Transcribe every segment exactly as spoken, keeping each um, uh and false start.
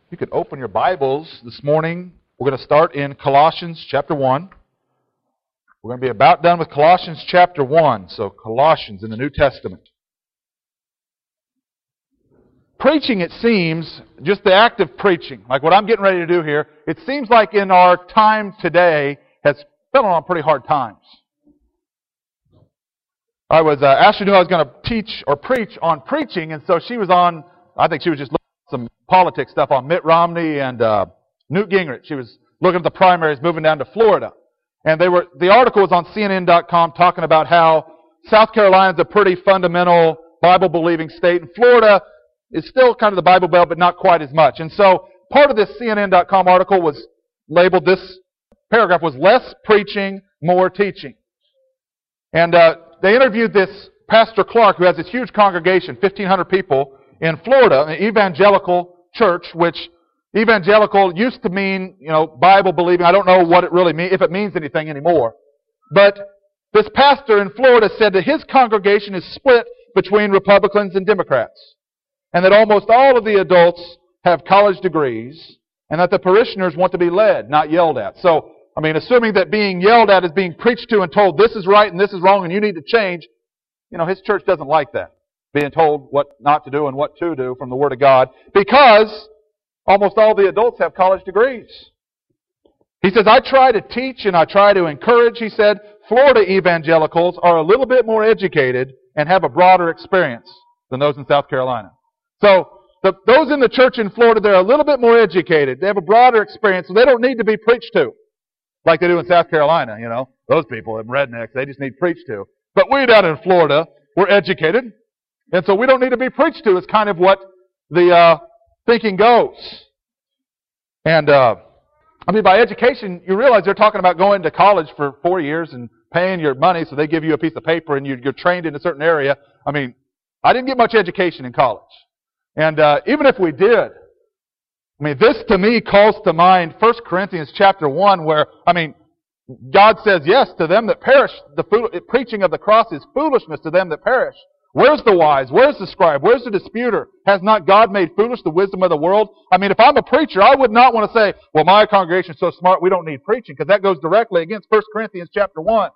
You could open your Bibles this morning. We're going to start in Colossians chapter one. We're going to be about done with Colossians chapter one. So Colossians in the New Testament. Preaching, it seems, just the act of preaching, like what I'm getting ready to do here, it seems like in our time today has fallen on pretty hard times. I was, uh, Ashley knew I was going to teach or preach on preaching, and so she was on, I think she was just looking at some politics stuff on Mitt Romney and uh, Newt Gingrich. She was looking at the primaries moving down to Florida. And they were the article was on C N N dot com talking about how South Carolina is a pretty fundamental Bible-believing state, and Florida is still kind of the Bible Belt, but not quite as much. And so part of this C N N dot com article was labeled, this paragraph was less preaching, more teaching. And uh, they interviewed this Pastor Clark, who has this huge congregation, fifteen hundred people in Florida, an evangelical church, which evangelical used to mean, you know, Bible believing. I don't know what it really means, if it means anything anymore. But this pastor in Florida said that his congregation is split between Republicans and Democrats, and that almost all of the adults have college degrees, and that the parishioners want to be led, not yelled at. So, I mean, assuming that being yelled at is being preached to and told this is right and this is wrong and you need to change, you know, his church doesn't like that, being told what not to do and what to do from the Word of God, because almost all the adults have college degrees. He says, I try to teach and I try to encourage. He said, Florida evangelicals are a little bit more educated and have a broader experience than those in South Carolina. So, the, those in the church in Florida, they're a little bit more educated. They have a broader experience, so they don't need to be preached to like they do in South Carolina, you know. Those people, them rednecks, they just need preached to. But we down in Florida, we're educated, and so we don't need to be preached to. It's kind of what the uh, thinking goes. And, uh, I mean, by education, you realize they're talking about going to college for four years and paying your money so they give you a piece of paper and you're, you're trained in a certain area. I mean, I didn't get much education in college. And uh, even if we did, I mean, this to me calls to mind First Corinthians chapter one where, I mean, God says, yes, to them that perish, the fool, preaching of the cross is foolishness to them that perish. Where's the wise? Where's the scribe? Where's the disputer? Has not God made foolish the wisdom of the world? I mean, if I'm a preacher, I would not want to say, well, my congregation is so smart, we don't need preaching, because that goes directly against First Corinthians chapter one.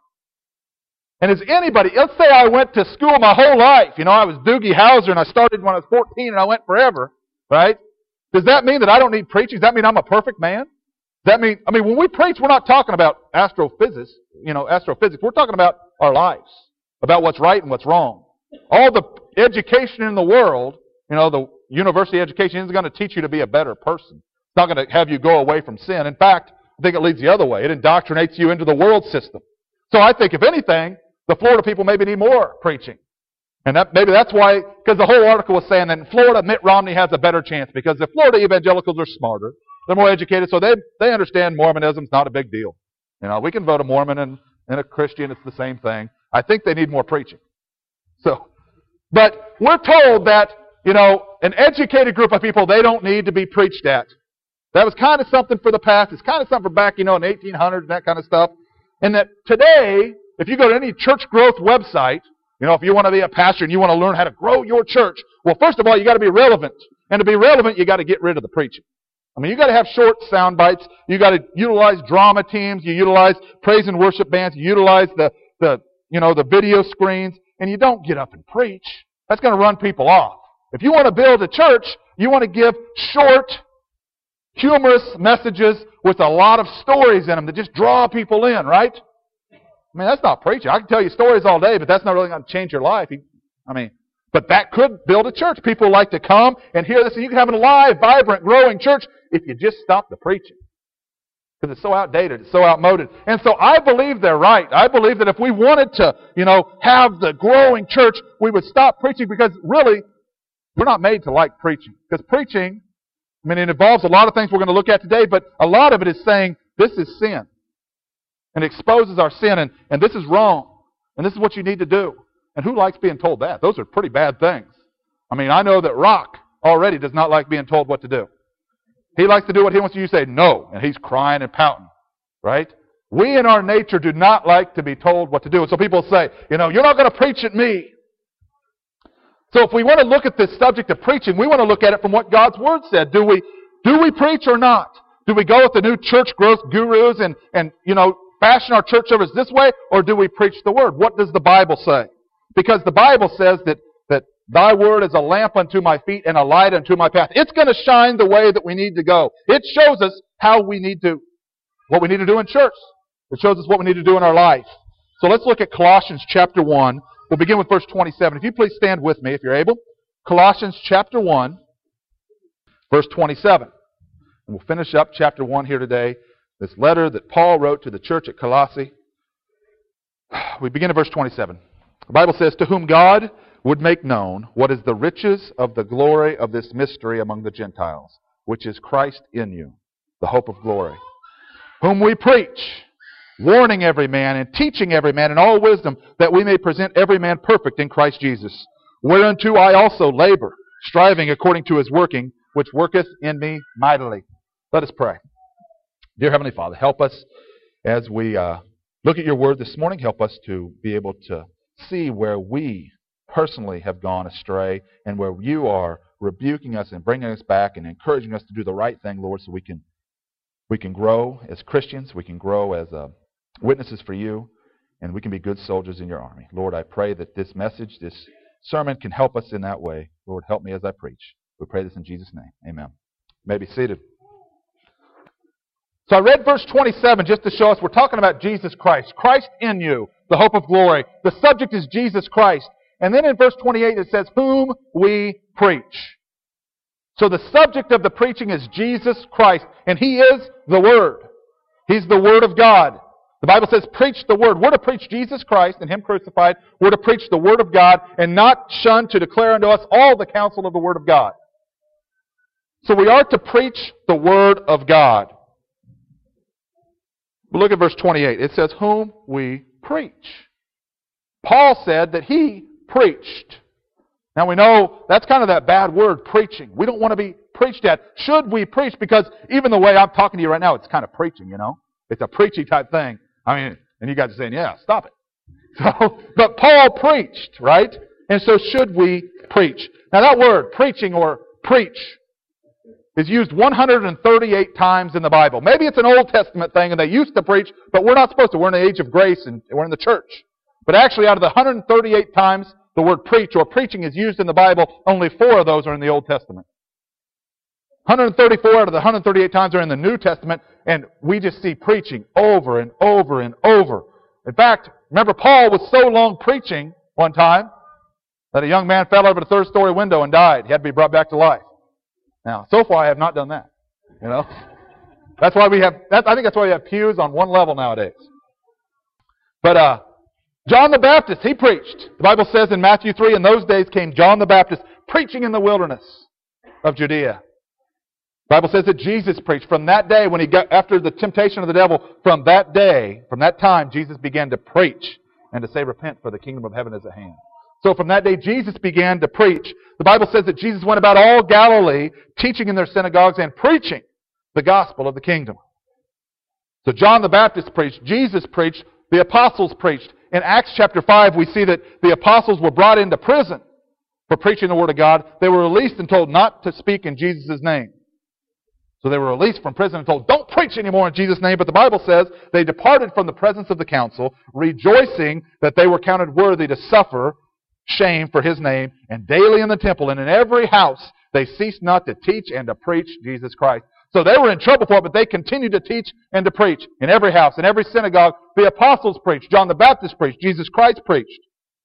And is anybody, let's say I went to school my whole life. You know, I was Doogie Howser and I started when I was fourteen and I went forever, right? Does that mean that I don't need preaching? Does that mean I'm a perfect man? Does that mean, I mean, when we preach, we're not talking about astrophysics, you know, astrophysics. We're talking about our lives, about what's right and what's wrong. All the education in the world, you know, the university education isn't going to teach you to be a better person. It's not going to have you go away from sin. In fact, I think it leads the other way. It indoctrinates you into the world system. So I think, if anything, the Florida people maybe need more preaching. And that maybe that's why, because the whole article was saying that in Florida, Mitt Romney has a better chance because the Florida evangelicals are smarter. They're more educated, so they they understand Mormonism's not a big deal. You know, we can vote a Mormon and, and a Christian, it's the same thing. I think they need more preaching. So, but we're told that, you know, an educated group of people, they don't need to be preached at. That was kind of something for the past. It's kind of something for back, you know, in the eighteen hundreds and that kind of stuff. And that today, if you go to any church growth website, you know, if you want to be a pastor and you want to learn how to grow your church, well, first of all, you got to be relevant. And to be relevant, you got to get rid of the preaching. I mean, you got to have short sound bites. You got to utilize drama teams. You utilize praise and worship bands. You utilize the, the, you know, the video screens. And you don't get up and preach. That's going to run people off. If you want to build a church, you want to give short, humorous messages with a lot of stories in them that just draw people in, right? I mean, that's not preaching. I can tell you stories all day, but that's not really going to change your life. I mean, but that could build a church. People like to come and hear this, and you can have an alive, vibrant, growing church if you just stop the preaching. Because it's so outdated, it's so outmoded. And so I believe they're right. I believe that if we wanted to, you know, have the growing church, we would stop preaching because really, we're not made to like preaching. Because preaching, I mean, it involves a lot of things we're going to look at today, but a lot of it is saying, this is sin. And exposes our sin, and, and this is wrong. And this is what you need to do. And who likes being told that? Those are pretty bad things. I mean, I know that Rock already does not like being told what to do. He likes to do what he wants to do. You say no, and he's crying and pouting, right? We in our nature do not like to be told what to do. And so people say, you know, you're not going to preach at me. So if we want to look at this subject of preaching, we want to look at it from what God's Word said. Do we Do we preach or not? Do we go with the new church growth gurus and, and you know, fashion our church service this way, or do we preach the Word? What does the Bible say? Because the Bible says that, that Thy Word is a lamp unto my feet and a light unto my path. It's going to shine the way that we need to go. It shows us how we need to, what we need to do in church. It shows us what we need to do in our life. So let's look at Colossians chapter one. We'll begin with verse twenty-seven. If you please stand with me if you're able. Colossians chapter one, verse twenty-seven. And we'll finish up chapter one here today. This letter that Paul wrote to the church at Colossae. We begin at verse twenty-seven. The Bible says, to whom God would make known what is the riches of the glory of this mystery among the Gentiles, which is Christ in you, the hope of glory, whom we preach, warning every man and teaching every man in all wisdom, that we may present every man perfect in Christ Jesus, whereunto I also labor, striving according to his working, which worketh in me mightily. Let us pray. Dear Heavenly Father, help us as we uh, look at your word this morning. Help us to be able to see where we personally have gone astray and where you are rebuking us and bringing us back and encouraging us to do the right thing, Lord, so we can we can grow as Christians, we can grow as uh, witnesses for you, and we can be good soldiers in your army. Lord, I pray that this message, this sermon can help us in that way. Lord, help me as I preach. We pray this in Jesus' name. Amen. You may be seated. So I read verse twenty-seven just to show us we're talking about Jesus Christ. Christ in you, the hope of glory. The subject is Jesus Christ. And then in verse twenty-eight it says, whom we preach. So the subject of the preaching is Jesus Christ. And He is the Word. He's the Word of God. The Bible says, preach the Word. We're to preach Jesus Christ and Him crucified. We're to preach the Word of God and not shun to declare unto us all the counsel of the Word of God. So we are to preach the Word of God. But look at verse twenty-eight. It says, whom we preach. Paul said that he preached. Now we know that's kind of that bad word, preaching. We don't want to be preached at. Should we preach? Because even the way I'm talking to you right now, it's kind of preaching, you know. It's a preachy type thing. I mean, and you guys are saying, yeah, stop it. So, but Paul preached, right? And so should we preach? Now that word, preaching or preach, is used one hundred thirty-eight times in the Bible. Maybe it's an Old Testament thing and they used to preach, but we're not supposed to. We're in the age of grace and we're in the church. But actually out of the one hundred thirty-eight times the word preach or preaching is used in the Bible, only four of those are in the Old Testament. one hundred thirty-four out of the one hundred thirty-eight times are in the New Testament, and we just see preaching over and over and over. In fact, remember Paul was so long preaching one time that a young man fell over the third story window and died. He had to be brought back to life. Now, so far I have not done that. You know? That's why we have, that's, I think that's why we have pews on one level nowadays. But, uh, John the Baptist, he preached. The Bible says in Matthew three, in those days came John the Baptist preaching in the wilderness of Judea. The Bible says that Jesus preached. From that day, when he got, after the temptation of the devil, from that day, from that time, Jesus began to preach and to say, repent, for the kingdom of heaven is at hand. So from that day, Jesus began to preach. The Bible says that Jesus went about all Galilee, teaching in their synagogues and preaching the gospel of the kingdom. So John the Baptist preached. Jesus preached. The apostles preached. In Acts chapter five, we see that the apostles were brought into prison for preaching the Word of God. They were released and told not to speak in Jesus' name. So they were released from prison and told, don't preach anymore in Jesus' name. But the Bible says they departed from the presence of the council, rejoicing that they were counted worthy to suffer shame for His name, and daily in the temple and in every house they ceased not to teach and to preach Jesus Christ. So they were in trouble for it, but they continued to teach and to preach in every house, in every synagogue. The apostles preached, John the Baptist preached, Jesus Christ preached.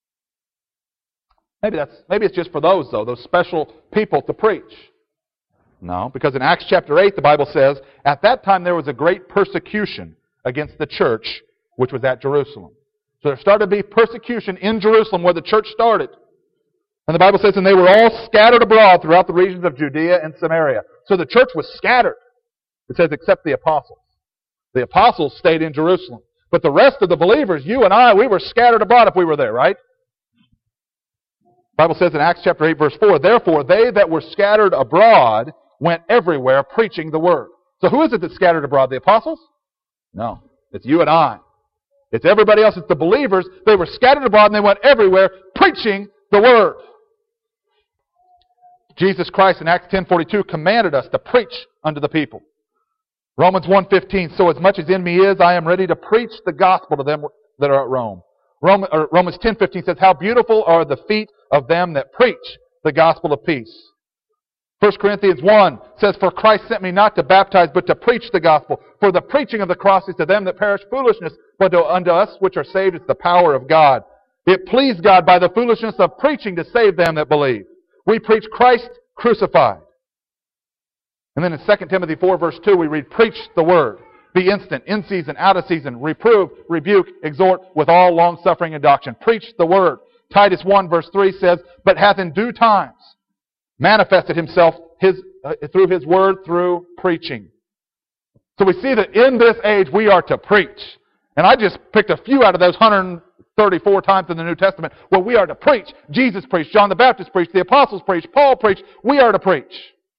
Maybe that's maybe it's just for those though, those special people to preach. No, because in Acts chapter eight the Bible says, at that time there was a great persecution against the church which was at Jerusalem. So there started to be persecution in Jerusalem where the church started. And the Bible says, and they were all scattered abroad throughout the regions of Judea and Samaria. So the church was scattered. It says, except the apostles. The apostles stayed in Jerusalem. But the rest of the believers, you and I, we were scattered abroad if we were there, right? The Bible says in Acts chapter eight, verse four, therefore they that were scattered abroad went everywhere preaching the word. So who is it that scattered abroad? The apostles? No. It's you and I. It's everybody else. It's the believers. They were scattered abroad and they went everywhere preaching the word. Jesus Christ in Acts ten forty-two commanded us to preach unto the people. Romans one fifteen, so as much as in me is, I am ready to preach the gospel to them that are at Rome. Roman, or Romans ten fifteen says, how beautiful are the feet of them that preach the gospel of peace. First Corinthians one says, for Christ sent me not to baptize, but to preach the gospel. For the preaching of the cross is to them that perish foolishness, but to, unto us which are saved is the power of God. It pleased God by the foolishness of preaching to save them that believe. We preach Christ crucified. And then in Second Timothy four verse two we read, preach the word. Be instant, in season, out of season, reprove, rebuke, exhort with all longsuffering and doctrine. Preach the word. Titus one verse three says, but hath in due times manifested himself his, uh, through his word, through preaching. So we see that in this age we are to preach. And I just picked a few out of those one hundred thirty-four times in the New Testament where we are to preach. Jesus preached, John the Baptist preached, the apostles preached, Paul preached. We are to preach.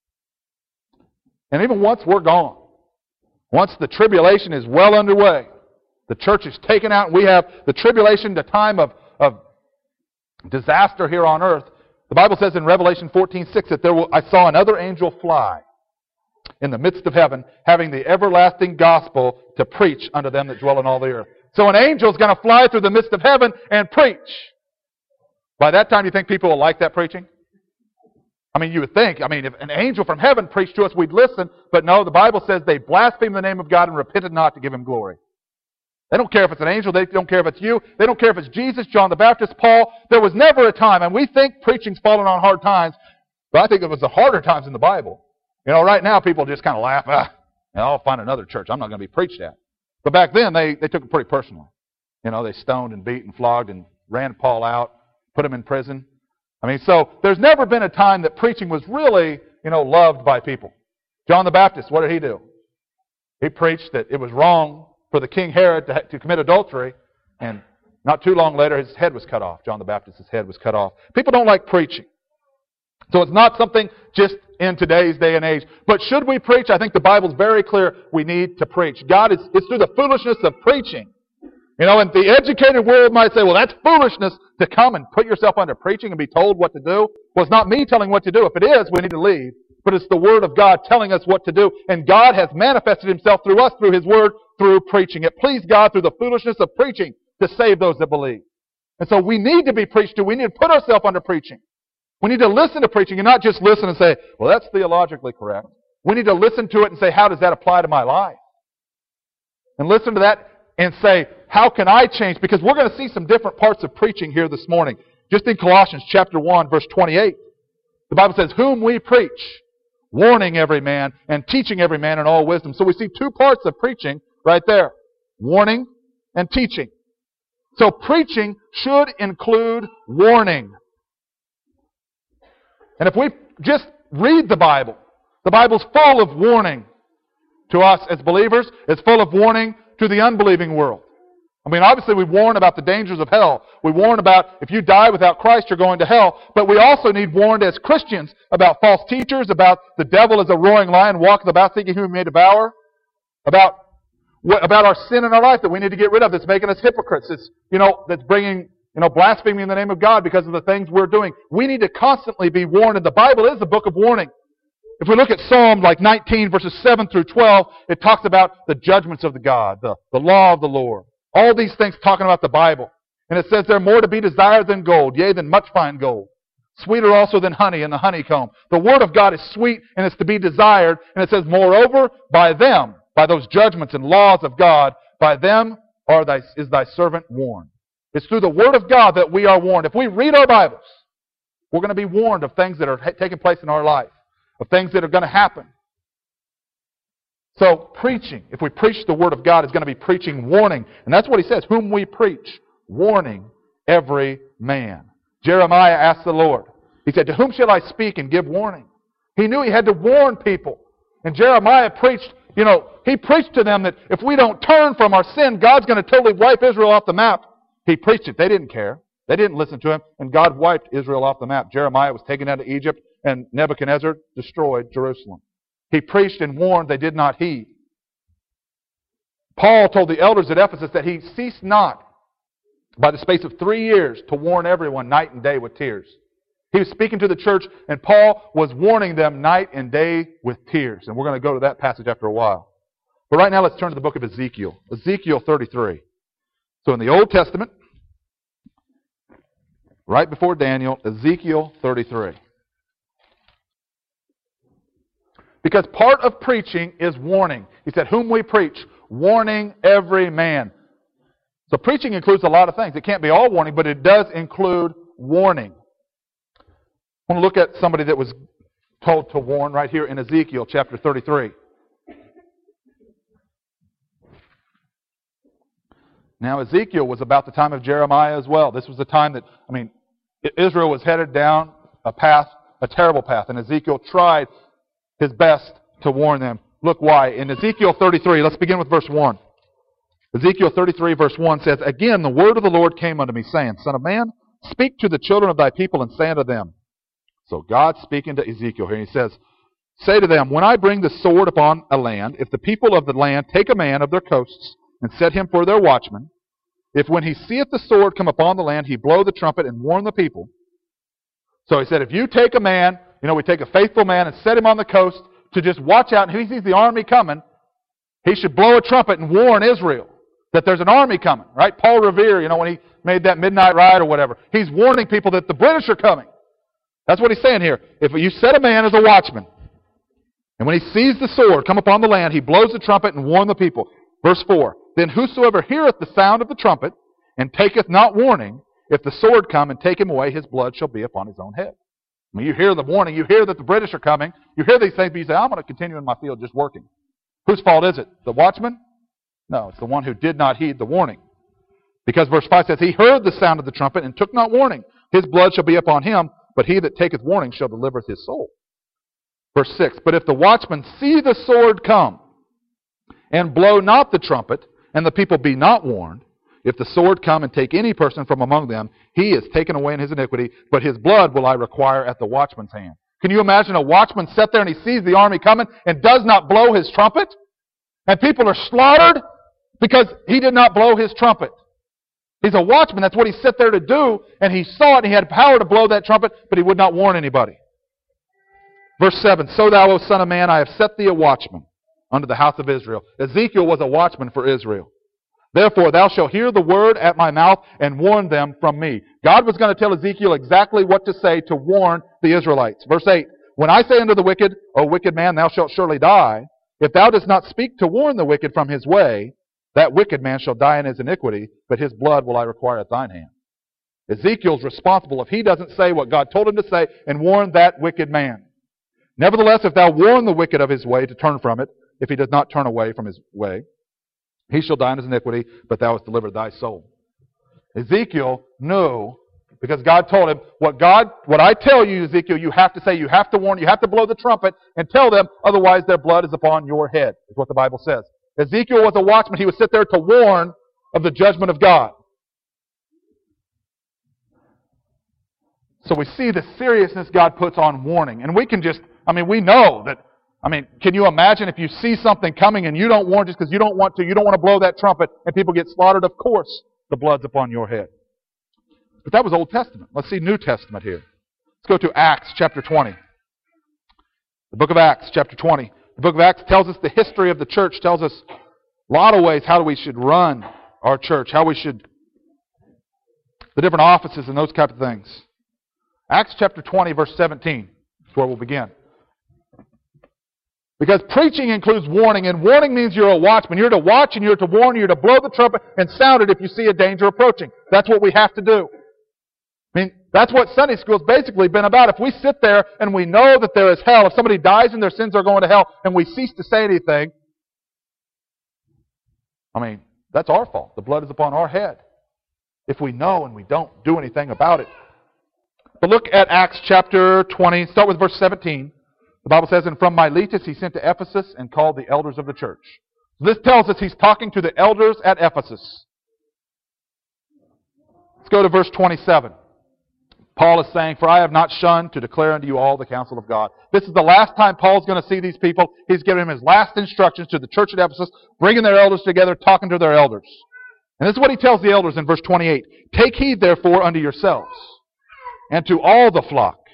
And even once we're gone, once the tribulation is well underway, the church is taken out, and we have the tribulation, the time of, of disaster here on earth. The Bible says in Revelation fourteen six that there will, I saw another angel fly in the midst of heaven, having the everlasting gospel to preach unto them that dwell in all the earth. So an angel is going to fly through the midst of heaven and preach. By that time, you think people will like that preaching? I mean, you would think, I mean, if an angel from heaven preached to us, we'd listen. But no, the Bible says they blasphemed the name of God and repented not to give Him glory. They don't care if it's an angel. They don't care if it's you. They don't care if it's Jesus, John the Baptist, Paul. There was never a time, and we think preaching's fallen on hard times, but I think it was the harder times in the Bible. You know, right now people just kind of laugh, ah, you know, I'll find another church. I'm not going to be preached at. But back then, they, they took it pretty personally. You know, they stoned and beat and flogged and ran Paul out, put him in prison. I mean, so there's never been a time that preaching was really, you know, loved by people. John the Baptist, what did he do? He preached that it was wrong for the King Herod to, to commit adultery, and not too long later his head was cut off. John the Baptist's head was cut off. People don't like preaching. So it's not something just in today's day and age. But should we preach? I think the Bible's very clear we need to preach. God is, it's through the foolishness of preaching. You know, and the educated world might say, well, that's foolishness to come and put yourself under preaching and be told what to do. Well, it's not me telling what to do. If it is, we need to leave. But it's the Word of God telling us what to do. And God has manifested Himself through us, through His Word, through preaching. It pleased God through the foolishness of preaching to save those that believe. And so we need to be preached to. We need to put ourselves under preaching. We need to listen to preaching and not just listen and say, well, that's theologically correct. We need to listen to it and say, how does that apply to my life? And listen to that and say, how can I change? Because we're going to see some different parts of preaching here this morning. Just in Colossians chapter one, verse twenty-eight, the Bible says, whom we preach, warning every man and teaching every man in all wisdom. So we see two parts of preaching right there, warning and teaching. So preaching should include warning. And if we just read the Bible, the Bible's full of warning to us as believers. It's full of warning to the unbelieving world. I mean, obviously we warn about the dangers of hell. We warn about if you die without Christ, you're going to hell. But we also need warned as Christians about false teachers, about the devil as a roaring lion walking about seeking whom he may devour, about about our sin in our life that we need to get rid of that's making us hypocrites. It's, you know, that's bringing, you know, blasphemy in the name of God because of the things we're doing. We need to constantly be warned, and the Bible is a book of warning. If we look at Psalm like nineteen, verses seven through twelve, it talks about the judgments of the God, the, the law of the Lord. All these things talking about the Bible. And it says they're more to be desired than gold, yea, than much fine gold. Sweeter also than honey in the honeycomb. The Word of God is sweet and it's to be desired. And it says, moreover, by them, by those judgments and laws of God, by them are thy, is thy servant warned. It's through the Word of God that we are warned. If we read our Bibles, we're going to be warned of things that are taking place in our life, of things that are going to happen. So preaching, if we preach the Word of God, is going to be preaching warning. And that's what he says, whom we preach, warning every man. Jeremiah asked the Lord, he said, to whom shall I speak and give warning? He knew he had to warn people. And Jeremiah preached, you know, he preached to them that if we don't turn from our sin, God's going to totally wipe Israel off the map. He preached it. They didn't care. They didn't listen to him. And God wiped Israel off the map. Jeremiah was taken out of Egypt, and Nebuchadnezzar destroyed Jerusalem. He preached and warned, they did not heed. Paul told the elders at Ephesus that he ceased not by the space of three years to warn everyone night and day with tears. He was speaking to the church, and Paul was warning them night and day with tears. And we're going to go to that passage after a while. But right now, let's turn to the book of Ezekiel. Ezekiel thirty-three. So in the Old Testament, right before Daniel, Ezekiel thirty-three. Because part of preaching is warning. He said, whom we preach, warning every man. So preaching includes a lot of things. It can't be all warning, but it does include warning. I want to look at somebody that was told to warn right here in Ezekiel chapter thirty-three. Now, Ezekiel was about the time of Jeremiah as well. This was the time that, I mean, Israel was headed down a path, a terrible path, and Ezekiel tried his best to warn them. Look why. In Ezekiel thirty-three, let's begin with verse one. Ezekiel thirty-three, verse one says, Again, the word of the Lord came unto me, saying, Son of man, speak to the children of thy people, and say unto them. So God's speaking to Ezekiel here, and he says, Say to them, When I bring the sword upon a land, if the people of the land take a man of their coasts, and set him for their watchman, if when he seeth the sword come upon the land, he blow the trumpet and warn the people. So he said, if you take a man, you know, we take a faithful man and set him on the coast to just watch out, and if he sees the army coming, he should blow a trumpet and warn Israel that there's an army coming, right? Paul Revere, you know, when he made that midnight ride or whatever, he's warning people that the British are coming. That's what he's saying here. If you set a man as a watchman, and when he sees the sword come upon the land, he blows the trumpet and warn the people. Verse four, Then whosoever heareth the sound of the trumpet, and taketh not warning, if the sword come and take him away, his blood shall be upon his own head. I mean, you hear the warning, you hear that the British are coming, you hear these things, but you say, I'm going to continue in my field just working. Whose fault is it? The watchman? No, it's the one who did not heed the warning. Because verse five says, He heard the sound of the trumpet and took not warning. His blood shall be upon him, but he that taketh warning shall deliver his soul. Verse six, But if the watchman see the sword come, and blow not the trumpet, and the people be not warned, if the sword come and take any person from among them, he is taken away in his iniquity, but his blood will I require at the watchman's hand. Can you imagine a watchman sat there and he sees the army coming and does not blow his trumpet? And people are slaughtered because he did not blow his trumpet. He's a watchman. That's what he sat there to do. And he saw it and he had power to blow that trumpet, but he would not warn anybody. Verse seven, So thou, O son of man, I have set thee a watchman unto the house of Israel. Ezekiel was a watchman for Israel. Therefore thou shalt hear the word at my mouth and warn them from me. God was going to tell Ezekiel exactly what to say to warn the Israelites. Verse eight, When I say unto the wicked, O wicked man, thou shalt surely die, if thou dost not speak to warn the wicked from his way, that wicked man shall die in his iniquity, but his blood will I require at thine hand. Ezekiel's responsible if he doesn't say what God told him to say and warn that wicked man. Nevertheless, if thou warn the wicked of his way to turn from it, if he does not turn away from his way, he shall die in his iniquity, but thou hast delivered thy soul. Ezekiel knew, because God told him, what God, what I tell you, Ezekiel, you have to say, you have to warn, you have to blow the trumpet and tell them, otherwise their blood is upon your head, is what the Bible says. Ezekiel was a watchman. He would sit there to warn of the judgment of God. So we see the seriousness God puts on warning. And we can just, I mean, we know that, I mean, can you imagine if you see something coming and you don't warn just because you don't want to, you don't want to blow that trumpet and people get slaughtered? Of course, the blood's upon your head. But that was Old Testament. Let's see New Testament here. Let's go to Acts chapter twenty. The book of Acts chapter twenty. The book of Acts tells us the history of the church, tells us a lot of ways how we should run our church, how we should, the different offices and those type of things. Acts chapter twenty, verse seventeen is where we'll begin. Because preaching includes warning, and warning means you're a watchman. You're to watch and you're to warn, you're to blow the trumpet and sound it if you see a danger approaching. That's what we have to do. I mean, that's what Sunday school's basically been about. If we sit there and we know that there is hell, if somebody dies and their sins are going to hell, and we cease to say anything, I mean, that's our fault. The blood is upon our head. If we know and we don't do anything about it. But look at Acts chapter twenty, start with verse seventeen. The Bible says, And from Miletus he sent to Ephesus and called the elders of the church. So this tells us he's talking to the elders at Ephesus. Let's go to verse twenty-seven. Paul is saying, For I have not shunned to declare unto you all the counsel of God. This is the last time Paul's going to see these people. He's giving them his last instructions to the church at Ephesus, bringing their elders together, talking to their elders. And this is what he tells the elders in verse twenty-eight. Take heed therefore unto yourselves, and to all the flock,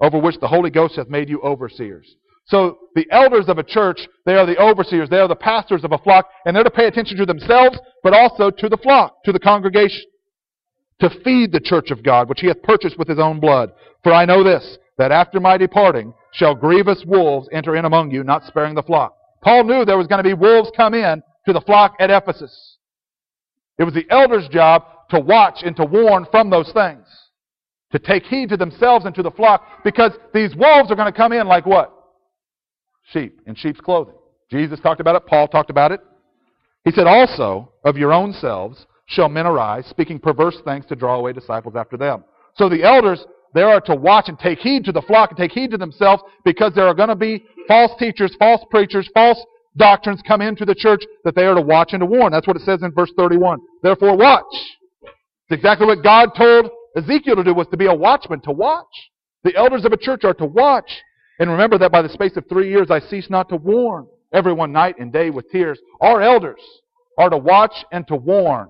over which the Holy Ghost hath made you overseers. So the elders of a church, they are the overseers, they are the pastors of a flock, and they're to pay attention to themselves, but also to the flock, to the congregation, to feed the church of God, which he hath purchased with his own blood. For I know this, that after my departing shall grievous wolves enter in among you, not sparing the flock. Paul knew there was going to be wolves come in to the flock at Ephesus. It was the elders' job to watch and to warn from those things, to take heed to themselves and to the flock, because these wolves are going to come in like what? Sheep, in sheep's clothing. Jesus talked about it. Paul talked about it. He said, also, of your own selves shall men arise, speaking perverse things to draw away disciples after them. So the elders, they are to watch and take heed to the flock and take heed to themselves, because there are going to be false teachers, false preachers, false doctrines come into the church that they are to watch and to warn. That's what it says in verse thirty-one. Therefore watch. It's exactly what God told Ezekiel to do, was to be a watchman, to watch. The elders of a church are to watch. And remember that by the space of three years I cease not to warn everyone night and day with tears. Our elders are to watch and to warn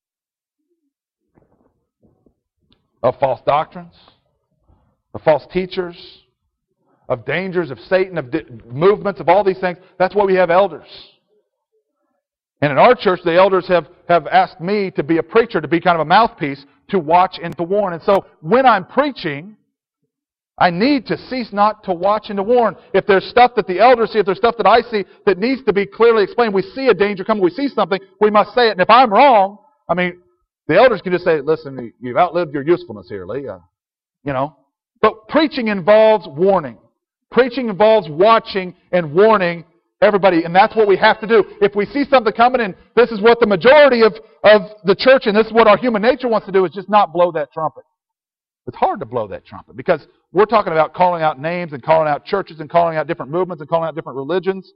of false doctrines, of false teachers, of dangers of Satan, of di- movements, of all these things. That's why we have elders. And in our church, the elders have, have asked me to be a preacher, to be kind of a mouthpiece, to watch and to warn. And so when I'm preaching, I need to cease not to watch and to warn. If there's stuff that the elders see, if there's stuff that I see that needs to be clearly explained, we see a danger coming, we see something, we must say it. And if I'm wrong, I mean, the elders can just say, listen, you've outlived your usefulness here, Lee. Uh, you know. But preaching involves warning. Preaching involves watching and warning everybody. And that's what we have to do. If we see something coming, and this is what the majority of, of the church, and this is what our human nature wants to do, is just not blow that trumpet. It's hard to blow that trumpet, because we're talking about calling out names and calling out churches and calling out different movements and calling out different religions.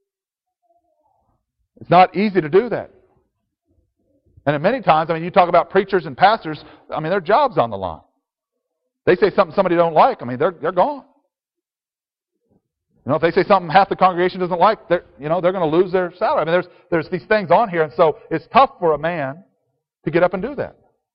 It's not easy to do that. And many times, I mean, you talk about preachers and pastors, I mean, their job's on the line. They say something somebody don't like, I mean, they're they're gone. You know, if they say something half the congregation doesn't like, they're, you know, they're going to lose their salary. I mean, there's there's these things on here, and so it's tough for a man to get up and do that.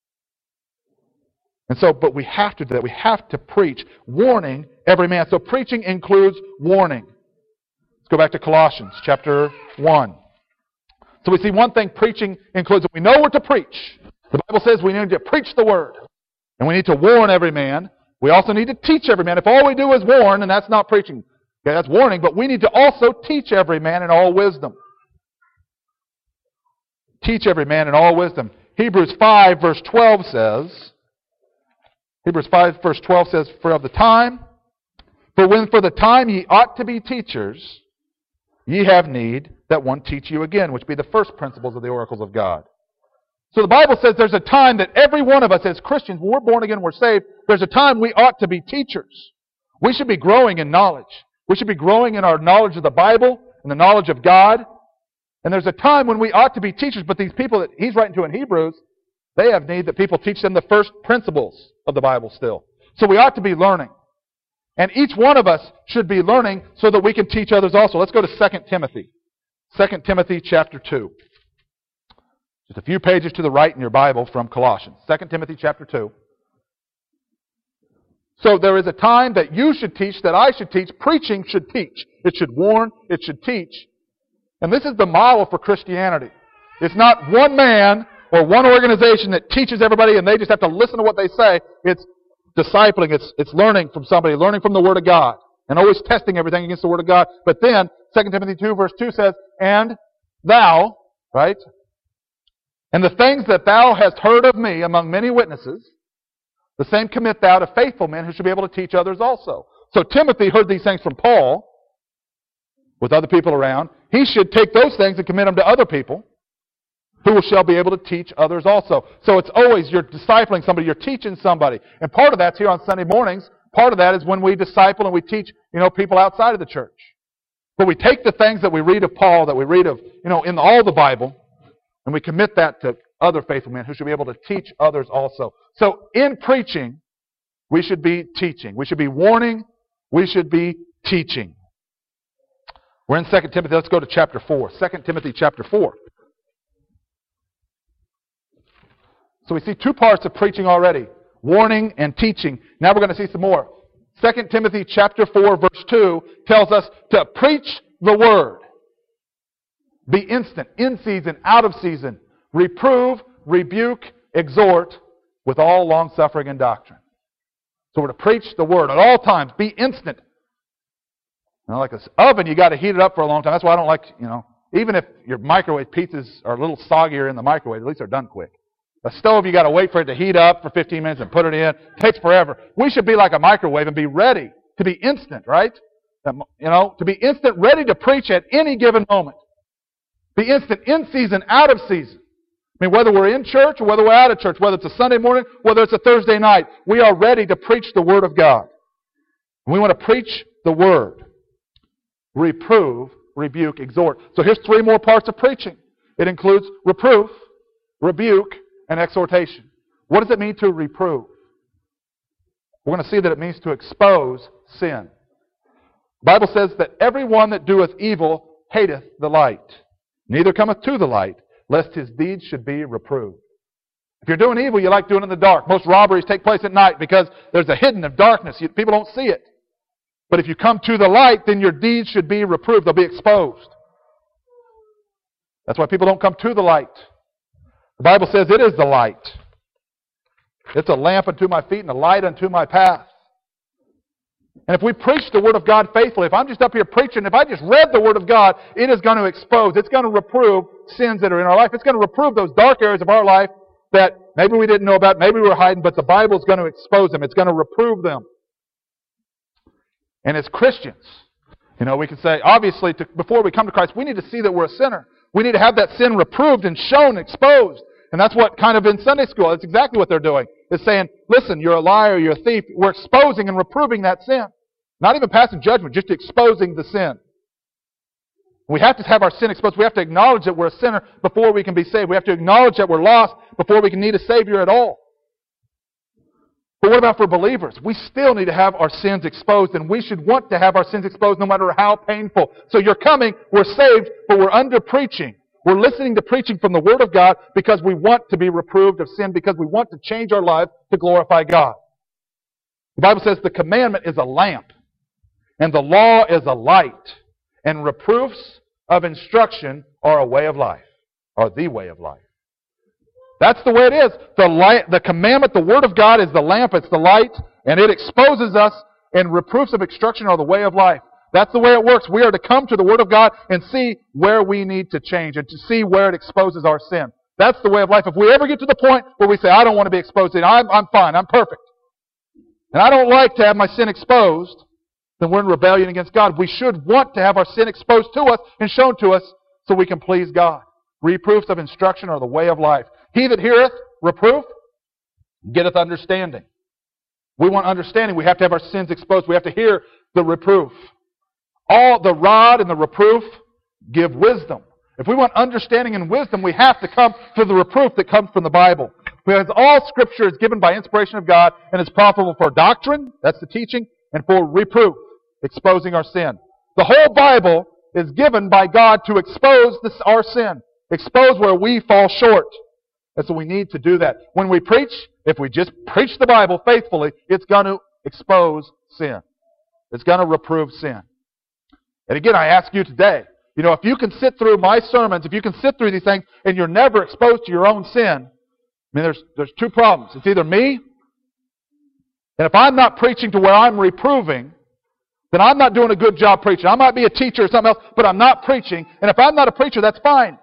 And so, but we have to do that. We have to preach, warning every man. So preaching includes warning. Let's go back to Colossians chapter one. So we see one thing preaching includes. We know what to preach. The Bible says we need to preach the word. And we need to warn every man. We also need to teach every man. If all we do is warn, and that's not preaching, okay, that's warning, but we need to also teach every man in all wisdom. Teach every man in all wisdom. Hebrews five verse twelve says, Hebrews five verse twelve says, For of the time, for when for the time ye ought to be teachers, ye have need that one teach you again, which be the first principles of the oracles of God. So the Bible says there's a time that every one of us as Christians, when we're born again, we're saved, there's a time we ought to be teachers. We should be growing in knowledge. We should be growing in our knowledge of the Bible and the knowledge of God. And there's a time when we ought to be teachers, but these people that he's writing to in Hebrews, they have need that people teach them the first principles of the Bible still. So we ought to be learning. And each one of us should be learning so that we can teach others also. Let's go to Second Timothy. Second Timothy chapter two. Just a few pages to the right in your Bible from Colossians. Second Timothy chapter two. So there is a time that you should teach, that I should teach. Preaching should teach. It should warn. It should teach. And this is the model for Christianity. It's not one man or one organization that teaches everybody and they just have to listen to what they say. It's discipling. It's, it's learning from somebody, learning from the Word of God, and always testing everything against the Word of God. But then, Second Timothy two verse two says, And thou, right? And the things that thou hast heard of me among many witnesses, the same commit thou to faithful men who should be able to teach others also. So Timothy heard these things from Paul, with other people around. He should take those things and commit them to other people, who shall be able to teach others also. So it's always you're discipling somebody, you're teaching somebody. And part of that's here on Sunday mornings. Part of that is when we disciple and we teach, you know, people outside of the church. But we take the things that we read of Paul, that we read of, you know, in all the Bible, and we commit that to other faithful men who should be able to teach others also. So in preaching, we should be teaching. We should be warning. We should be teaching. We're in Second Timothy. Let's go to chapter four. Second Timothy chapter four. So we see two parts of preaching already. Warning and teaching. Now we're going to see some more. Second Timothy chapter four, verse two tells us to preach the word. Be instant, in season, out of season. Reprove, rebuke, exhort with all long-suffering and doctrine. So we're to preach the word at all times. Be instant. You know, like an oven, you got to heat it up for a long time. That's why I don't like, you know, even if your microwave pizzas are a little soggier in the microwave, at least they're done quick. A stove, you got to wait for it to heat up for fifteen minutes and put it in. It takes forever. We should be like a microwave and be ready to be instant, right? You know, to be instant, ready to preach at any given moment. Be instant, in season, out of season. I mean, whether we're in church or whether we're out of church, whether it's a Sunday morning, whether it's a Thursday night, we are ready to preach the Word of God. We want to preach the Word. Reprove, rebuke, exhort. So here's three more parts of preaching. It includes reproof, rebuke, and exhortation. What does it mean to reprove? We're going to see that it means to expose sin. The Bible says that everyone that doeth evil hateth the light, neither cometh to the light, lest his deeds should be reproved. If you're doing evil, you like doing it in the dark. Most robberies take place at night because there's a hidden of darkness. You, people don't see it. But if you come to the light, then your deeds should be reproved. They'll be exposed. That's why people don't come to the light. The Bible says it is the light. It's a lamp unto my feet and a light unto my path. And if we preach the Word of God faithfully, if I'm just up here preaching, if I just read the Word of God, it is going to expose, it's going to reprove sins that are in our life. It's going to reprove those dark areas of our life that maybe we didn't know about, maybe we were hiding, but the Bible is going to expose them. It's going to reprove them. And as Christians, you know, we can say, obviously, to, before we come to Christ, we need to see that we're a sinner. We need to have that sin reproved and shown, exposed. And that's what kind of in Sunday school, that's exactly what they're doing. It's saying, listen, you're a liar, you're a thief. We're exposing and reproving that sin. Not even passing judgment, just exposing the sin. We have to have our sin exposed. We have to acknowledge that we're a sinner before we can be saved. We have to acknowledge that we're lost before we can need a Savior at all. But what about for believers? We still need to have our sins exposed, and we should want to have our sins exposed no matter how painful. So you're coming, we're saved, but we're under preaching. We're listening to preaching from the Word of God because we want to be reproved of sin, because we want to change our lives to glorify God. The Bible says the commandment is a lamp, and the law is a light, and reproofs of instruction are a way of life, are the way of life. That's the way it is. The light, the commandment, the Word of God is the lamp, it's the light, and it exposes us, and reproofs of instruction are the way of life. That's the way it works. We are to come to the Word of God and see where we need to change and to see where it exposes our sin. That's the way of life. If we ever get to the point where we say, I don't want to be exposed, I'm, I'm fine, I'm perfect, and I don't like to have my sin exposed, then we're in rebellion against God. We should want to have our sin exposed to us and shown to us so we can please God. Reproofs of instruction are the way of life. He that heareth reproof getteth understanding. We want understanding. We have to have our sins exposed. We have to hear the reproof. All the rod and the reproof give wisdom. If we want understanding and wisdom, we have to come to the reproof that comes from the Bible. Because all Scripture is given by inspiration of God and is profitable for doctrine, that's the teaching, and for reproof, exposing our sin. The whole Bible is given by God to expose this, our sin, expose where we fall short. And so we need to do that. When we preach, if we just preach the Bible faithfully, it's going to expose sin. It's going to reprove sin. And again, I ask you today, you know, if you can sit through my sermons, if you can sit through these things, and you're never exposed to your own sin, I mean, there's, there's two problems. It's either me, and if I'm not preaching to where I'm reproving, then I'm not doing a good job preaching. I might be a teacher or something else, but I'm not preaching. And if I'm not a preacher, that's fine.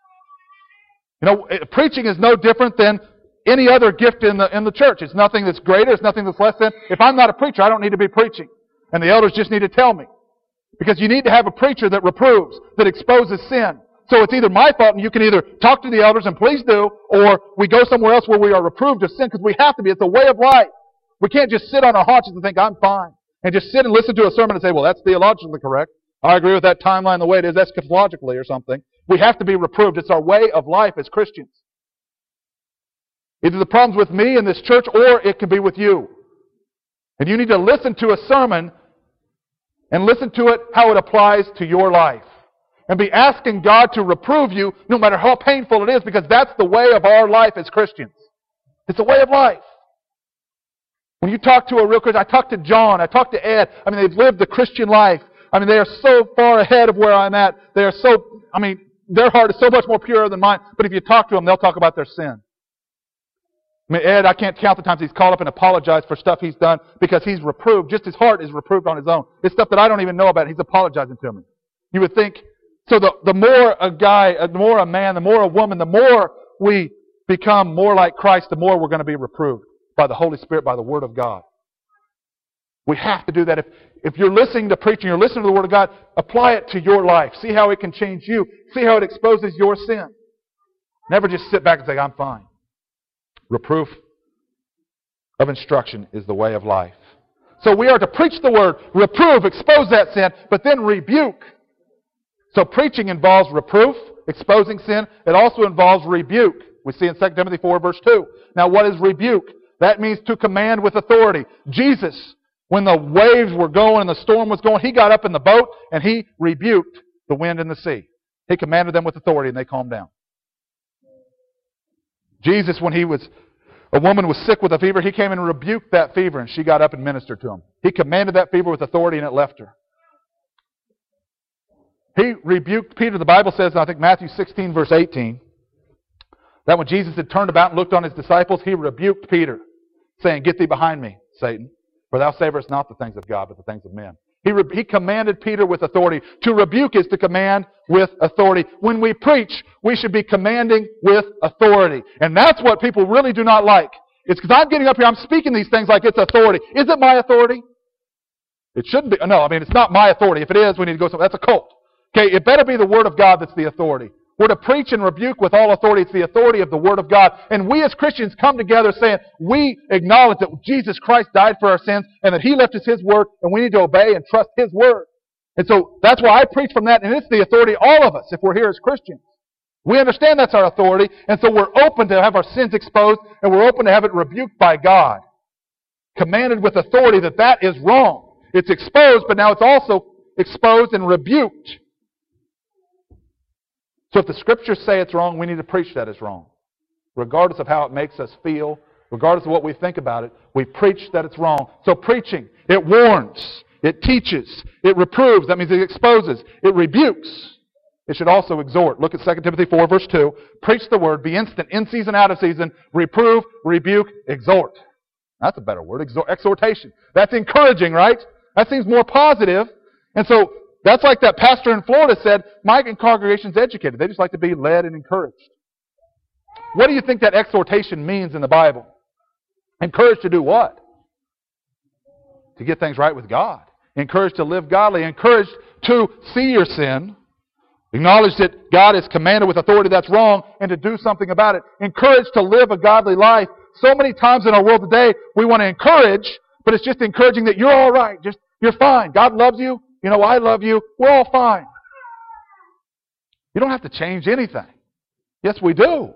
You know, preaching is no different than any other gift in the in the church. It's nothing that's greater. It's nothing that's less than. If I'm not a preacher, I don't need to be preaching. And the elders just need to tell me. Because you need to have a preacher that reproves, that exposes sin. So it's either my fault, and you can either talk to the elders, and please do, or we go somewhere else where we are reproved of sin, because we have to be. It's a way of life. We can't just sit on our haunches and think, I'm fine. And just sit and listen to a sermon and say, well, that's theologically correct. I agree with that timeline the way it is eschatologically or something. We have to be reproved. It's our way of life as Christians. Either the problem's with me in this church, or it can be with you. And you need to listen to a sermon and listen to it how it applies to your life. And be asking God to reprove you no matter how painful it is, because that's the way of our life as Christians. It's a way of life. When you talk to a real Christian, I talked to John, I talked to Ed. I mean, they've lived the Christian life. I mean, they are so far ahead of where I'm at. They are so, I mean, their heart is so much more pure than mine. But if you talk to them, they'll talk about their sin. I mean, Ed, I can't count the times he's called up and apologized for stuff he's done because he's reproved. Just his heart is reproved on his own. It's stuff that I don't even know about. He's apologizing to me. You would think, so the, the more a guy, the more a man, the more a woman, the more we become more like Christ, the more we're going to be reproved by the Holy Spirit, by the Word of God. We have to do that. If, if you're listening to preaching, you're listening to the Word of God, apply it to your life. See how it can change you. See how it exposes your sin. Never just sit back and say, I'm fine. Reproof of instruction is the way of life. So we are to preach the Word, reprove, expose that sin, but then rebuke. So preaching involves reproof, exposing sin. It also involves rebuke. We see in Second Timothy four, verse two. Now what is rebuke? That means to command with authority. Jesus, when the waves were going and the storm was going, He got up in the boat and He rebuked the wind and the sea. He commanded them with authority and they calmed down. Jesus, when he was, a woman was sick with a fever, He came and rebuked that fever and she got up and ministered to him. He commanded that fever with authority and it left her. He rebuked Peter. The Bible says, I think Matthew sixteen, verse eighteen, that when Jesus had turned about and looked on His disciples, He rebuked Peter, saying, Get thee behind me, Satan, for thou savorest not the things of God, but the things of men. He, re- he commanded Peter with authority. To rebuke is to command with authority. When we preach, we should be commanding with authority. And that's what people really do not like. It's because I'm getting up here, I'm speaking these things like it's authority. Is it my authority? It shouldn't be. No, I mean, it's not my authority. If it is, we need to go somewhere. That's a cult. Okay, it better be the Word of God that's the authority. We're to preach and rebuke with all authority. It's the authority of the Word of God. And we as Christians come together saying, we acknowledge that Jesus Christ died for our sins and that He left us His Word and we need to obey and trust His Word. And so that's why I preach from that, and it's the authority of all of us if we're here as Christians. We understand that's our authority, and so we're open to have our sins exposed and we're open to have it rebuked by God. Commanded with authority that that is wrong. It's exposed, but now it's also exposed and rebuked. So if the Scriptures say it's wrong, we need to preach that it's wrong. Regardless of how it makes us feel, regardless of what we think about it, we preach that it's wrong. So preaching, it warns, it teaches, it reproves, that means it exposes, it rebukes. It should also exhort. Look at Second Timothy four, verse two. Preach the Word, be instant, in season, out of season, reprove, rebuke, exhort. That's a better word, exhort, exhortation. That's encouraging, right? That seems more positive. And so, that's like that pastor in Florida said, my congregation's educated. They just like to be led and encouraged. What do you think that exhortation means in the Bible? Encouraged to do what? To get things right with God. Encouraged to live godly. Encouraged to see your sin. Acknowledge that God has commanded with authority that's wrong and to do something about it. Encouraged to live a godly life. So many times in our world today, we want to encourage, but it's just encouraging that you're all right. Just, you're fine. God loves you. You know, I love you. We're all fine. You don't have to change anything. Yes, we do.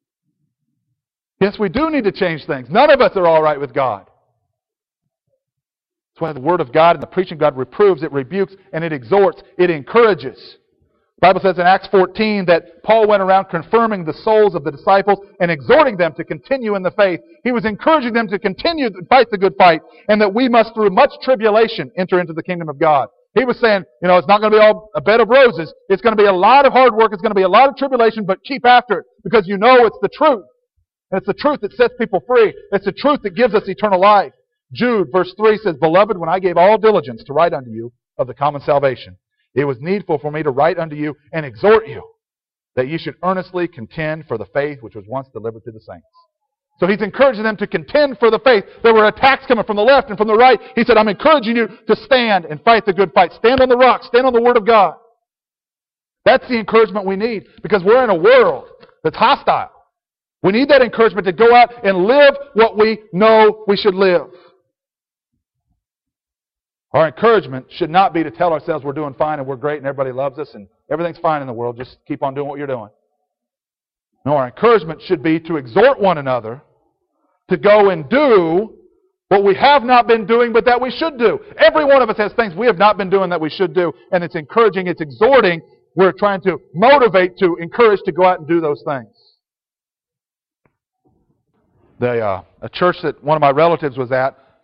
Yes, we do need to change things. None of us are all right with God. That's why the Word of God and the preaching of God reproves, it rebukes, and it exhorts, it encourages. The Bible says in Acts fourteen that Paul went around confirming the souls of the disciples and exhorting them to continue in the faith. He was encouraging them to continue to fight the good fight, and that we must, through much tribulation, enter into the kingdom of God. He was saying, you know, it's not going to be all a bed of roses. It's going to be a lot of hard work. It's going to be a lot of tribulation, but keep after it because you know it's the truth. And it's the truth that sets people free. It's the truth that gives us eternal life. Jude, verse three says, Beloved, when I gave all diligence to write unto you of the common salvation, it was needful for me to write unto you and exhort you that ye should earnestly contend for the faith which was once delivered to the saints. So he's encouraging them to contend for the faith. There were attacks coming from the left and from the right. He said, I'm encouraging you to stand and fight the good fight. Stand on the rock. Stand on the Word of God. That's the encouragement we need because we're in a world that's hostile. We need that encouragement to go out and live what we know we should live. Our encouragement should not be to tell ourselves we're doing fine and we're great and everybody loves us and everything's fine in the world. Just keep on doing what you're doing. No, our encouragement should be to exhort one another to go and do what we have not been doing but that we should do. Every one of us has things we have not been doing that we should do, and it's encouraging, it's exhorting. We're trying to motivate, to encourage to go out and do those things. The, uh, a church that one of my relatives was at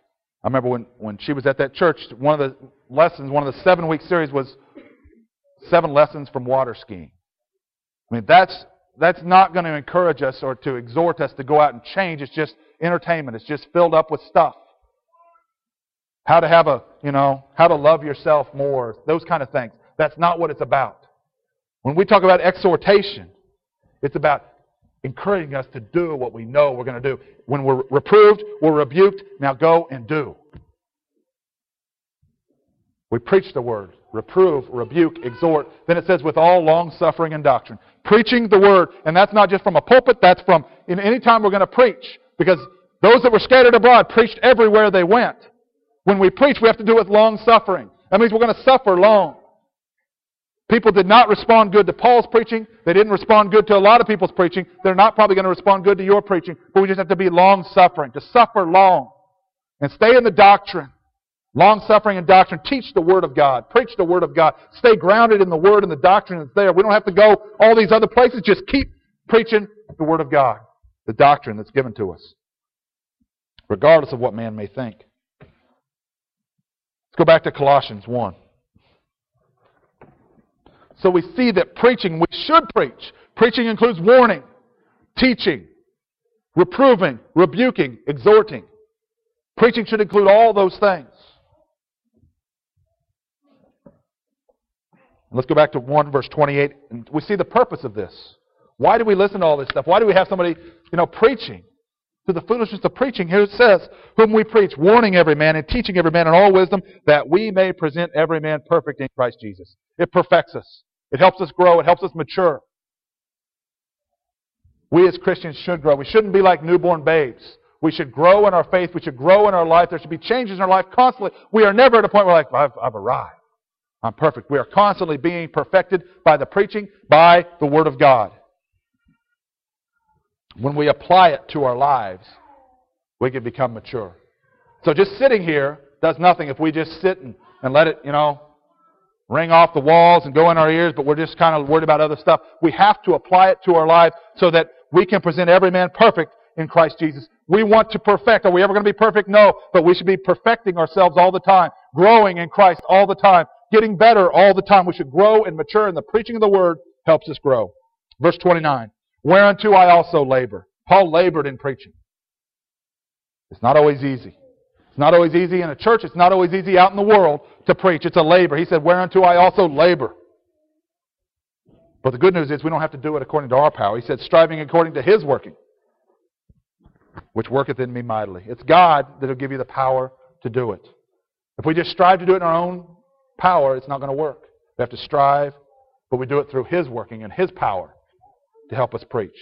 I remember when, when she was at that church, one of the lessons, one of the seven-week series was seven lessons from water skiing. I mean, that's that's not going to encourage us or to exhort us to go out and change. It's just entertainment. It's just filled up with stuff. How to have a, you know, how to love yourself more, those kind of things. That's not what it's about. When we talk about exhortation, it's about encouraging us to do what we know we're going to do. When we're reproved, we're rebuked, now go and do. We preach the word, reprove, rebuke, exhort. Then it says, with all long-suffering and doctrine. Preaching the word, and that's not just from a pulpit, that's from in any time we're going to preach. Because those that were scattered abroad preached everywhere they went. When we preach, we have to do it with long-suffering. That means we're going to suffer long. People did not respond good to Paul's preaching. They didn't respond good to a lot of people's preaching. They're not probably going to respond good to your preaching. But we just have to be long-suffering, to suffer long. And stay in the doctrine. Long-suffering and doctrine. Teach the Word of God. Preach the Word of God. Stay grounded in the Word and the doctrine that's there. We don't have to go all these other places. Just keep preaching the Word of God. The doctrine that's given to us. Regardless of what man may think. Let's go back to Colossians one. So we see that preaching, we should preach. Preaching includes warning, teaching, reproving, rebuking, exhorting. Preaching should include all those things. Let's go back to one verse twenty-eight. And we see the purpose of this. Why do we listen to all this stuff? Why do we have somebody, you know, preaching? To the foolishness of preaching, here it says, whom we preach, warning every man and teaching every man in all wisdom, that we may present every man perfect in Christ Jesus. It perfects us. It helps us grow. It helps us mature. We as Christians should grow. We shouldn't be like newborn babes. We should grow in our faith. We should grow in our life. There should be changes in our life constantly. We are never at a point where we're like, I've, I've arrived. I'm perfect. We are constantly being perfected by the preaching, by the Word of God. When we apply it to our lives, we can become mature. So just sitting here does nothing if we just sit and, and let it, you know, ring off the walls and go in our ears, but we're just kind of worried about other stuff. We have to apply it to our lives so that we can present every man perfect in Christ Jesus. We want to perfect. Are we ever going to be perfect? No, but we should be perfecting ourselves all the time, growing in Christ all the time, getting better all the time. We should grow and mature, and the preaching of the Word helps us grow. Verse twenty-nine. Whereunto I also labor. Paul labored in preaching. It's not always easy. It's not always easy in a church. It's not always easy out in the world to preach. It's a labor. He said, whereunto I also labor. But the good news is we don't have to do it according to our power. He said, striving according to His working, which worketh in me mightily. It's God that will give you the power to do it. If we just strive to do it in our own power, it's not going to work. We have to strive, but we do it through His working and His power to help us preach.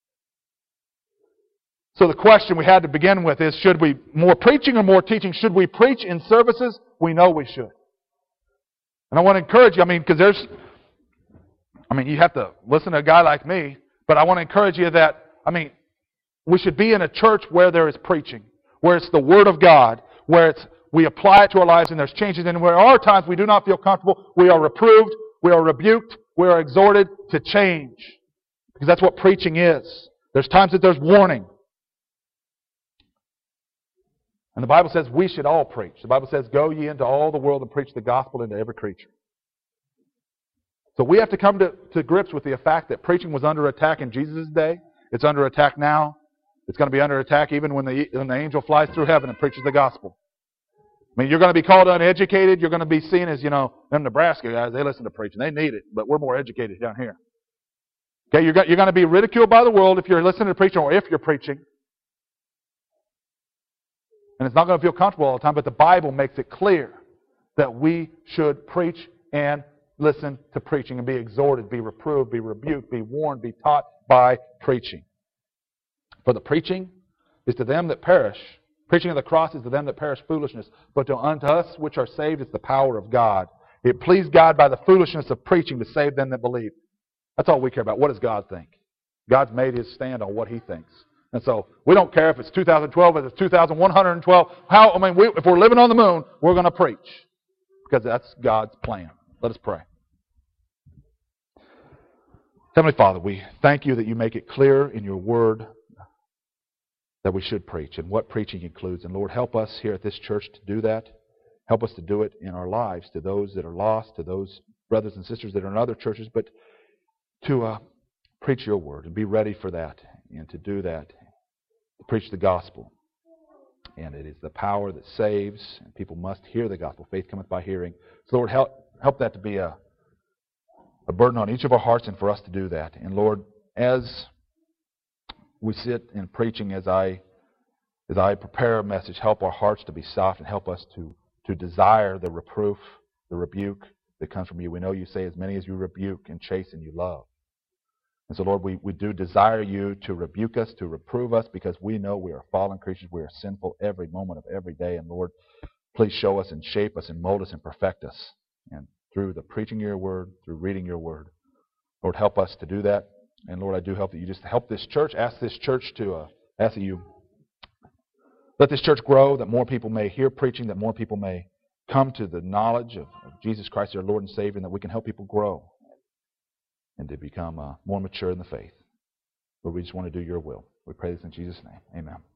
So the question we had to begin with is, should we more preaching or more teaching? Should we preach in services? We know we should. And I want to encourage you, I mean, because there's, I mean, you have to listen to a guy like me, but I want to encourage you that, I mean, we should be in a church where there is preaching, where it's the Word of God, where it's we apply it to our lives and there's changes, and where there are times we do not feel comfortable, we are reproved, we are rebuked, we are exhorted to change. Because that's what preaching is. There's times that there's warning. And the Bible says we should all preach. The Bible says, go ye into all the world and preach the gospel into every creature. So we have to come to, to grips with the fact that preaching was under attack in Jesus' day. It's under attack now. It's going to be under attack even when the, when the angel flies through heaven and preaches the gospel. I mean, you're going to be called uneducated. You're going to be seen as, you know, them Nebraska guys, they listen to preaching. They need it, but we're more educated down here. Okay, you're going to be ridiculed by the world if you're listening to preaching or if you're preaching. And it's not going to feel comfortable all the time, but the Bible makes it clear that we should preach and listen to preaching and be exhorted, be reproved, be rebuked, be warned, be taught by preaching. For the preaching is to them that perish. Preaching of the cross is to them that perish foolishness, but to unto us which are saved is the power of God. It pleased God by the foolishness of preaching to save them that believe. That's all we care about. What does God think? God's made His stand on what He thinks. And so we don't care if it's two thousand twelve, if it's two thousand one hundred twelve. How, I mean, we, if we're living on the moon, we're going to preach. Because that's God's plan. Let us pray. Heavenly Father, we thank You that You make it clear in Your Word that we should preach and what preaching includes. And Lord, help us here at this church to do that. Help us to do it in our lives, to those that are lost, to those brothers and sisters that are in other churches, but to uh, preach your word and be ready for that and to do that, to preach the gospel. And it is the power that saves, and people must hear the gospel. Faith cometh by hearing. So Lord, help, help that to be a, a burden on each of our hearts and for us to do that. And Lord, as we sit in preaching, as I as I prepare a message, help our hearts to be soft and help us to, to desire the reproof, the rebuke that comes from you. We know you say, as many as you rebuke and chasten, you love. And so, Lord, we, we do desire you to rebuke us, to reprove us, because we know we are fallen creatures. We are sinful every moment of every day. And Lord, please show us and shape us and mold us and perfect us. And through the preaching of your word, through reading your word, Lord, help us to do that. And Lord, I do hope that you just help this church. Ask this church to, uh, ask that you let this church grow, that more people may hear preaching, that more people may come to the knowledge of, of Jesus Christ, our Lord and Savior, and that we can help people grow and to become uh, more mature in the faith. Lord, we just want to do your will. We pray this in Jesus' name. Amen.